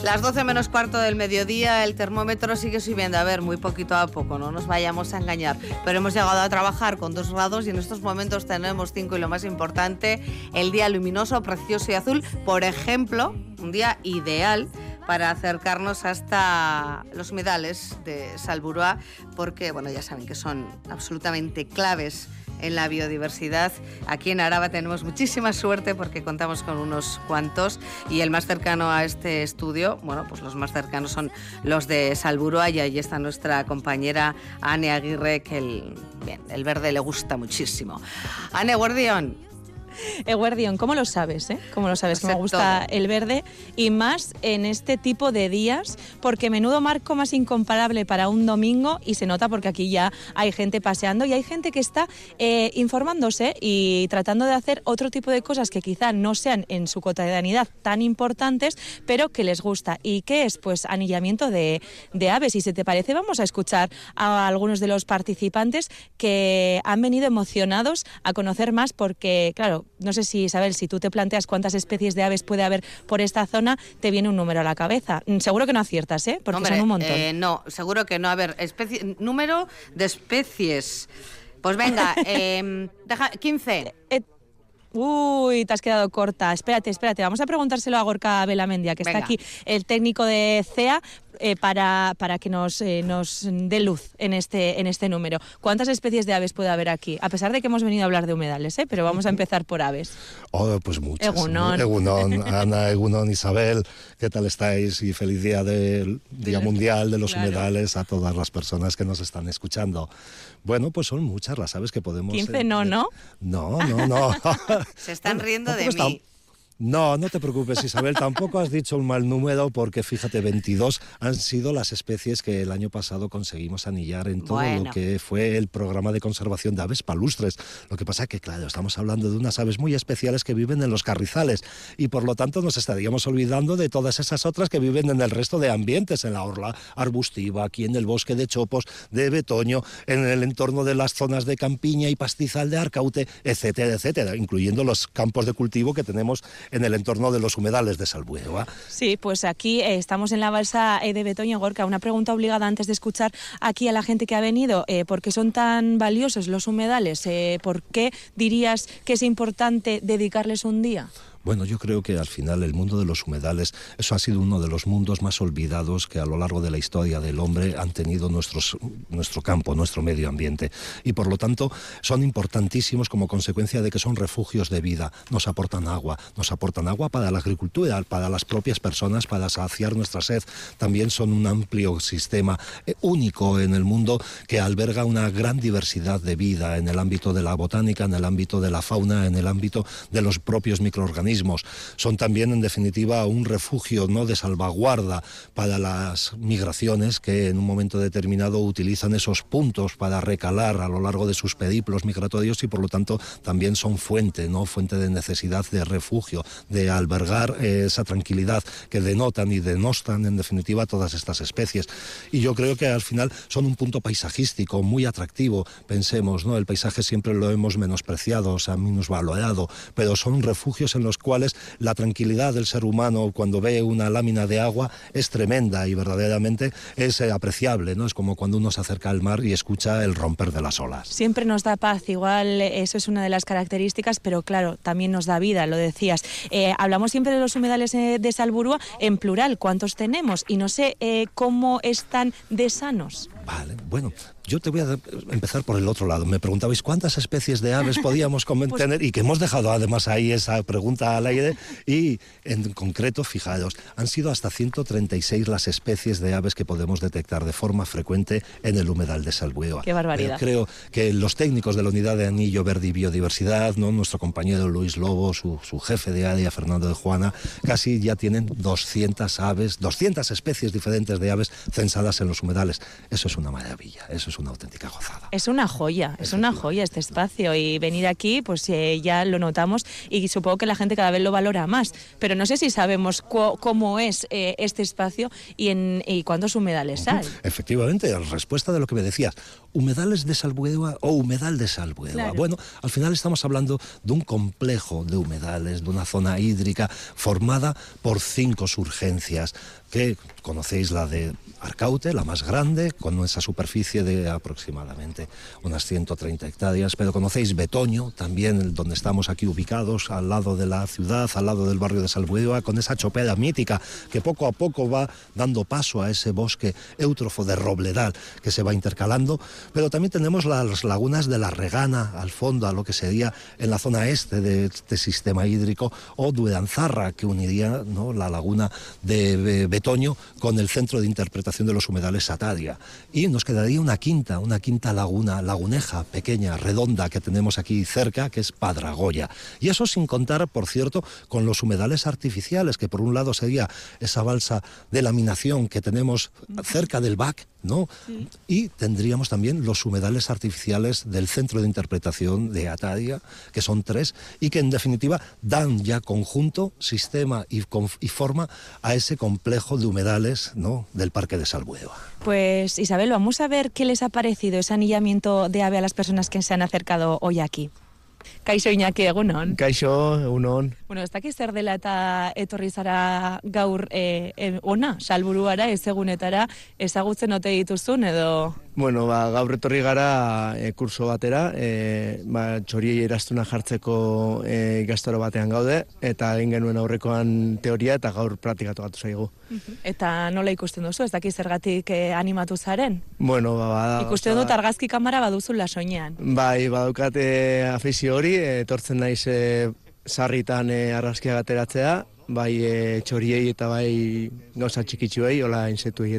Las 12 menos cuarto del mediodía, el termómetro sigue subiendo. A ver, muy poquito a poco, no nos vayamos a engañar. Pero hemos llegado a trabajar con 2 grados y en estos momentos tenemos 5 y lo más importante, el día luminoso, precioso y azul. Por ejemplo, un día ideal para acercarnos hasta los humedales de Salburua, porque, bueno, ya saben que son absolutamente claves en la biodiversidad. Aquí en Araba tenemos muchísima suerte porque contamos con unos cuantos y el más cercano a este estudio, bueno, pues los más cercanos son los de Salburua y ahí está nuestra compañera Ane Aguirre, que el verde le gusta muchísimo. Ane, guardián. Eguardión, ¿cómo lo sabes? ¿Cómo lo sabes? Que me gusta el verde y más en este tipo de días, porque menudo marco más incomparable para un domingo y se nota porque aquí ya hay gente paseando y hay gente que está informándose y tratando de hacer otro tipo de cosas que quizá no sean en su cotidianidad tan importantes, pero que les gusta. ¿Y qué es? Pues anillamiento de aves. Y si te parece, vamos a escuchar a algunos de los participantes que han venido emocionados a conocer más porque, claro, no sé si, Isabel, si tú te planteas cuántas especies de aves puede haber por esta zona, te viene un número a la cabeza. Seguro que no aciertas, porque son un montón. No, seguro que no. A ver, número de especies. Pues venga, 15. Uy, te has quedado corta. Espérate. Vamos a preguntárselo a Gorka Belamendia, que está aquí, el técnico de CEA, para que nos dé luz en este número. ¿Cuántas especies de aves puede haber aquí? A pesar de que hemos venido a hablar de humedales, pero vamos a empezar por aves. Pues muchas. Egunon, Ana, Egunon, Isabel, ¿qué tal estáis? Y feliz día del Día Mundial de los Humedales a todas las personas que nos están escuchando. Bueno, pues son muchas las aves que podemos... 15 ¿no? No. Se están riendo de mí. No te preocupes, Isabel, tampoco has dicho un mal número porque, fíjate, 22 han sido las especies que el año pasado conseguimos anillar en todo lo que fue el programa de conservación de aves palustres. Lo que pasa es que, claro, estamos hablando de unas aves muy especiales que viven en los carrizales y, por lo tanto, nos estaríamos olvidando de todas esas otras que viven en el resto de ambientes, en la orla arbustiva, aquí en el bosque de chopos, de betoño, en el entorno de las zonas de campiña y pastizal de Arcaute, etcétera, etcétera, incluyendo los campos de cultivo que tenemos en el entorno de los humedales de Salburua. Sí, pues aquí estamos en la balsa de Betoño. Gorka, una pregunta obligada antes de escuchar aquí a la gente que ha venido. ¿Por qué son tan valiosos los humedales? ¿Por qué dirías que es importante dedicarles un día? Bueno, yo creo que al final el mundo de los humedales, eso ha sido uno de los mundos más olvidados que a lo largo de la historia del hombre han tenido nuestro campo, nuestro medio ambiente. Y por lo tanto son importantísimos como consecuencia de que son refugios de vida. Nos aportan agua para la agricultura, para las propias personas, para saciar nuestra sed. También son un amplio sistema único en el mundo que alberga una gran diversidad de vida en el ámbito de la botánica, en el ámbito de la fauna, en el ámbito de los propios microorganismos. Son también, en definitiva, un refugio, ¿no?, de salvaguarda para las migraciones que en un momento determinado utilizan esos puntos para recalar a lo largo de sus periplos migratorios y, por lo tanto, también son fuente de necesidad de refugio, de albergar esa tranquilidad que denotan y denostan, en definitiva, todas estas especies. Y yo creo que al final son un punto paisajístico muy atractivo. Pensemos, ¿no?, el paisaje siempre lo hemos menospreciado, o sea, minusvalorado, pero son refugios en los cuales la tranquilidad del ser humano cuando ve una lámina de agua es tremenda y verdaderamente es apreciable, ¿no? Es como cuando uno se acerca al mar y escucha el romper de las olas. Siempre nos da paz, igual eso es una de las características, pero claro, también nos da vida, lo decías. Hablamos siempre de los humedales de Salburua en plural, ¿cuántos tenemos? Y no sé cómo están de sanos. Vale, bueno, yo te voy a empezar por el otro lado. Me preguntabais cuántas especies de aves podíamos tener y que hemos dejado además ahí esa pregunta al aire y en concreto, fijaros, han sido hasta 136 las especies de aves que podemos detectar de forma frecuente en el humedal de Salburua. ¡Qué barbaridad! Creo que los técnicos de la Unidad de Anillo Verde y Biodiversidad, ¿no?, nuestro compañero Luis Lobo, su jefe de área, Fernando de Juana, casi ya tienen 200 aves, 200 especies diferentes de aves censadas en los humedales. Eso es es una maravilla, eso es una auténtica gozada. Es una joya este espacio, y venir aquí pues ya lo notamos, y supongo que la gente cada vez lo valora más, pero no sé si sabemos cómo es este espacio y cuántos humedales hay. Efectivamente, respuesta de lo que me decías, humedales de Salbuedua o humedal de Salbuedua. Claro. Bueno, al final estamos hablando de un complejo de humedales, de una zona hídrica formada por 5 surgencias, que conocéis la de Arcaute, la más grande, con esa superficie de aproximadamente unas 130 hectáreas, pero conocéis Betoño, también donde estamos aquí ubicados, al lado de la ciudad, al lado del barrio de Salbuedua, con esa chopera mítica que poco a poco va dando paso a ese bosque éutrofo de robledal que se va intercalando, pero también tenemos las lagunas de la Regana, al fondo, a lo que sería en la zona este de este sistema hídrico, o Duranzarra, que uniría, ¿no?, la laguna de Betoño con el centro de interpretación de los humedales Satadia, y nos quedaría una quinta laguneja pequeña, redonda, que tenemos aquí cerca, que es Padragoya, y eso sin contar, por cierto, con los humedales artificiales, que por un lado sería esa balsa de laminación que tenemos cerca del BAC, ¿no? Sí. Y tendríamos también los humedales artificiales del centro de interpretación de Atadia, que son 3, y que en definitiva dan ya conjunto, sistema y forma a ese complejo de humedales, ¿no?, del Parque de Salbuedua. Pues Isabel, vamos a ver qué les ha parecido ese anillamiento de ave a las personas que se han acercado hoy aquí. Kaixo Iñaki, egunon. Kaixo, egunon. Bueno, ez dakiz zer dela eta etorri zara gaur ona, Salburuara, ezegunetara, ezagutzen ote dituzun edo... Bueno, gaur etorri gara kurso batera, txoriei erastuna jartzeko ikastaro batean gaude, eta egin genuen aurrekoan teoria eta gaur praktikatu gatu zaigu. Eta nola ikusten duzu, ez dakiz zergatik animatu zaren? Bueno, ikusten dut argazki kamera baduzula soinean. Bai, badaukate afizio hori, etortzen naiz sarritan argazkiak ateratzea, bai txoriei eta bai gauza txikitsuei, hola insektuei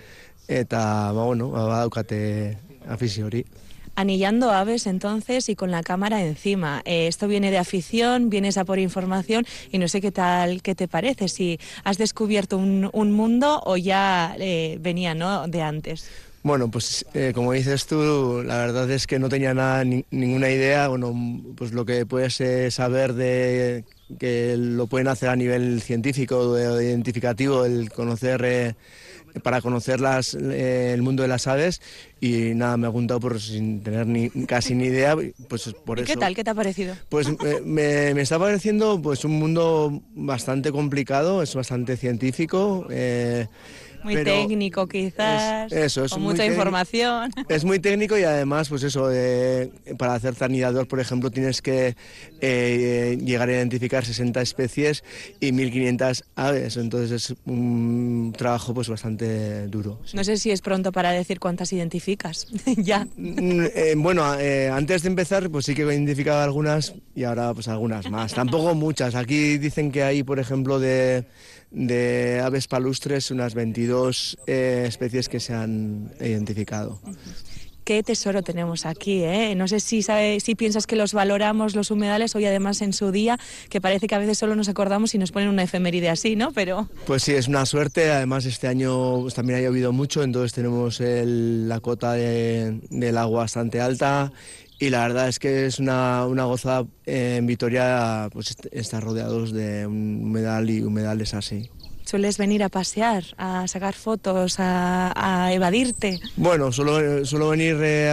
eta bueno, badaukate afizio hori. Anillando aves entonces y con la cámara encima. Esto viene de afición, vienes a por información y no sé qué te parece, si has descubierto un mundo o ya venía, ¿no?, de antes. Bueno, pues como dices tú, la verdad es que no tenía ninguna idea. Bueno, pues lo que puedes saber de que lo pueden hacer a nivel científico o identificativo, el conocer... para conocer el mundo de las aves, y nada, me he apuntado sin tener casi ni idea, pues por eso. ¿Qué tal? ¿Qué te ha parecido? Pues me está pareciendo pues un mundo bastante complicado, es bastante científico. Muy técnico quizás, con mucha información. Es muy técnico y además, pues eso, para hacerte anidador, por ejemplo, tienes que llegar a identificar 60 especies y 1.500 aves, entonces es un trabajo pues bastante duro. Sí. No sé si es pronto para decir cuántas identificas, ya. Bueno, antes de empezar, pues sí que he identificado algunas y ahora pues algunas más, tampoco muchas. Aquí dicen que hay, por ejemplo, de aves palustres unas 22 especies que se han identificado. Qué tesoro tenemos aquí, ¿eh? No sé si piensas que los valoramos los humedales hoy, además en su día, que parece que a veces solo nos acordamos y nos ponen una efeméride así, ¿no? Pero... Pues sí, es una suerte. Además este año pues, también ha llovido mucho, entonces tenemos la cota del agua bastante alta. Y la verdad es que es una gozada. En Vitoria pues estar rodeados de un humedal y humedales así. ¿Sueles venir a pasear, a sacar fotos, a evadirte? Bueno, suelo venir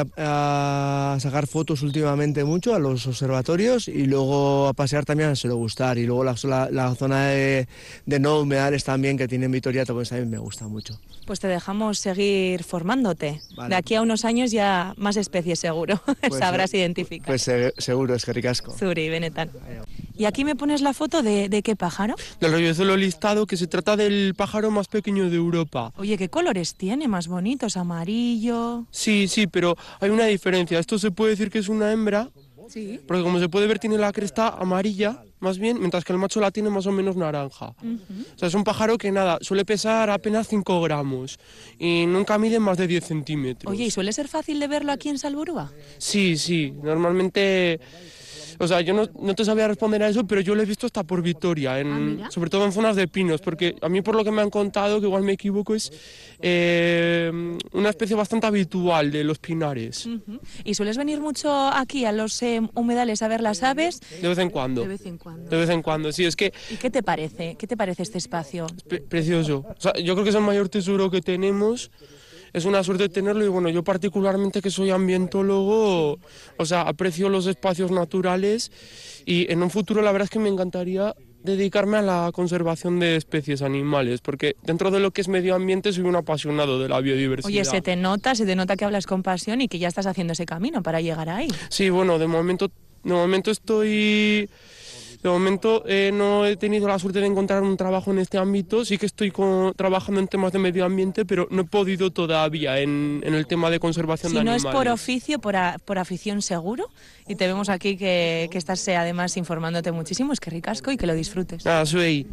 a sacar fotos últimamente mucho a los observatorios, y luego a pasear también me suele gustar. Y luego la zona de no humedales también que tiene en Vitoria pues también me gusta mucho. Pues te dejamos seguir formándote. Vale. De aquí a unos años ya más especies seguro, pues, sabrás identificar. Pues seguro, es que ricasco. Zuri, benetan. ¿Y aquí me pones la foto de qué pájaro? Del rollo listado, que se trata del pájaro más pequeño de Europa. Oye, ¿qué colores tiene? Más bonitos, amarillo... Sí, pero hay una diferencia. Esto se puede decir que es una hembra, sí, porque como se puede ver tiene la cresta amarilla, más bien, mientras que el macho la tiene más o menos naranja. O sea, es un pájaro que suele pesar apenas 5 gramos y nunca mide más de 10 centímetros. Oye, ¿y suele ser fácil de verlo aquí en Salburua? Sí, normalmente O sea, yo no te sabía responder a eso, pero yo lo he visto hasta por Vitoria, sobre todo en zonas de pinos, porque a mí por lo que me han contado, que igual me equivoco, es una especie bastante habitual de los pinares. ¿Y sueles venir mucho aquí a los humedales a ver las aves? De vez en cuando. De vez en cuando. De vez en cuando, sí, es que... ¿Y qué te parece? ¿Qué te parece este espacio? Precioso. O sea, yo creo que es el mayor tesoro que tenemos. Es una suerte tenerlo y bueno, yo particularmente que soy ambientólogo, o sea, aprecio los espacios naturales y en un futuro la verdad es que me encantaría dedicarme a la conservación de especies animales, porque dentro de lo que es medio ambiente soy un apasionado de la biodiversidad. Oye, se te nota que hablas con pasión y que ya estás haciendo ese camino para llegar ahí. Sí, bueno, de momento estoy... De momento no he tenido la suerte de encontrar un trabajo en este ámbito, sí que estoy trabajando en temas de medio ambiente, pero no he podido todavía en el tema de conservación de animales. Si no es por oficio, por afición seguro, y te vemos aquí que estás además informándote muchísimo, es que ricasco y que lo disfrutes. Soy.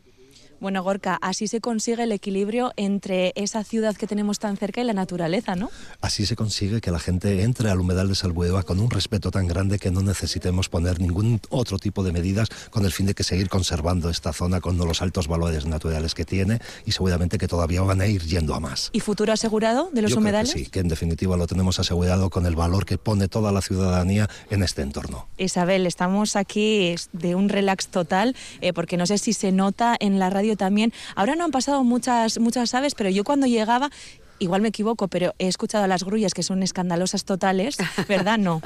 Bueno, Gorka, así se consigue el equilibrio entre esa ciudad que tenemos tan cerca y la naturaleza, ¿no? Así se consigue que la gente entre al humedal de Salbueva con un respeto tan grande que no necesitemos poner ningún otro tipo de medidas con el fin de que seguir conservando esta zona con los altos valores naturales que tiene y seguramente que todavía van a ir yendo a más. ¿Y futuro asegurado de los humedales? Creo que sí, que en definitiva lo tenemos asegurado con el valor que pone toda la ciudadanía en este entorno. Isabel, estamos aquí de un relax total, porque no sé si se nota en la radio también. Ahora no han pasado muchas aves, pero yo cuando llegaba, igual me equivoco, pero he escuchado a las grullas que son escandalosas totales, ¿verdad? No.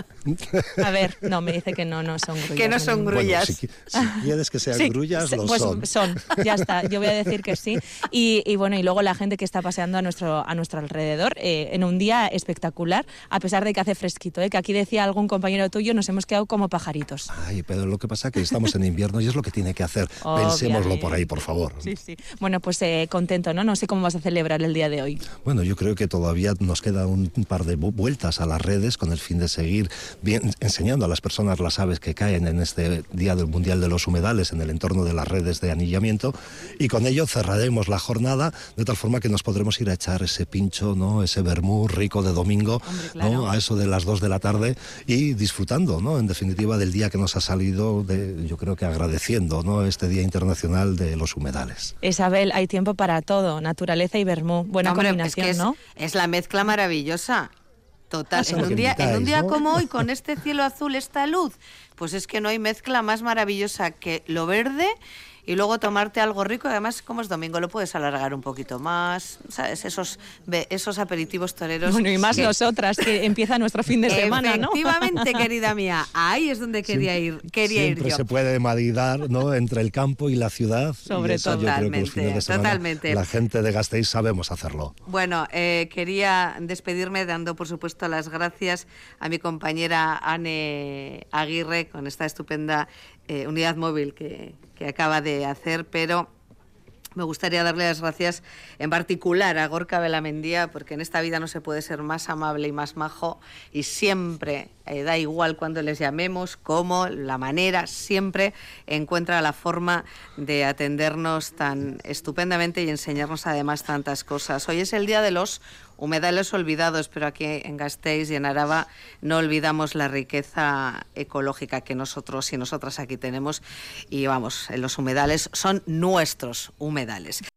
A ver, no, me dice que no son grullas. Que no son grullas. Bueno, si quieres que sean grullas, lo pues son. Ya está, yo voy a decir que sí. Y bueno, y luego la gente que está paseando a nuestro alrededor en un día espectacular, a pesar de que hace fresquito, que aquí decía algún compañero tuyo, nos hemos quedado como pajaritos. Ay, pero lo que pasa es que estamos en invierno y es lo que tiene que hacer. Pensémoslo por ahí, por favor. Sí. Bueno, pues contento, ¿no? No sé cómo vas a celebrar el día de hoy. Bueno, yo creo que todavía nos queda un par de vueltas a las redes con el fin de seguir enseñando a las personas las aves que caen en este Día del Mundial de los Humedales en el entorno de las redes de anillamiento, y con ello cerraremos la jornada de tal forma que nos podremos ir a echar ese pincho, ¿no? Ese vermú rico de domingo. Hombre, claro. ¿No? A eso de las 2 de la tarde y disfrutando, ¿no? En definitiva del día que nos ha salido, yo creo que agradeciendo, ¿no? Este Día Internacional de los Humedales. Isabel, hay tiempo para todo, naturaleza y vermú. Buena combinación, es que ¿no? Es la mezcla maravillosa. Total. En un día ¿no? Como hoy, con este cielo azul, esta luz, pues es que no hay mezcla más maravillosa que lo verde y luego tomarte algo rico. Y además, como es domingo, lo puedes alargar un poquito más, ¿sabes? Esos aperitivos toreros. Bueno, y más nosotras, que empieza nuestro fin de semana, ¿no? Efectivamente, querida mía, ahí es donde quería ir yo. Siempre se puede maridar, ¿no? Entre el campo y la ciudad. Sobre todo. Totalmente. La gente de Gasteiz sabemos hacerlo. Bueno, quería despedirme dando, por supuesto, las gracias a mi compañera Ane Aguirre con esta estupenda unidad móvil que acaba de hacer, pero me gustaría darle las gracias en particular a Gorka Belamendía, porque en esta vida no se puede ser más amable y más majo, y siempre, da igual cuando les llamemos, cómo, la manera, siempre encuentra la forma de atendernos tan estupendamente y enseñarnos además tantas cosas. Hoy es el Día de los Humedales olvidados, pero aquí en Gasteiz y en Araba no olvidamos la riqueza ecológica que nosotros y nosotras aquí tenemos, y vamos, los humedales son nuestros humedales.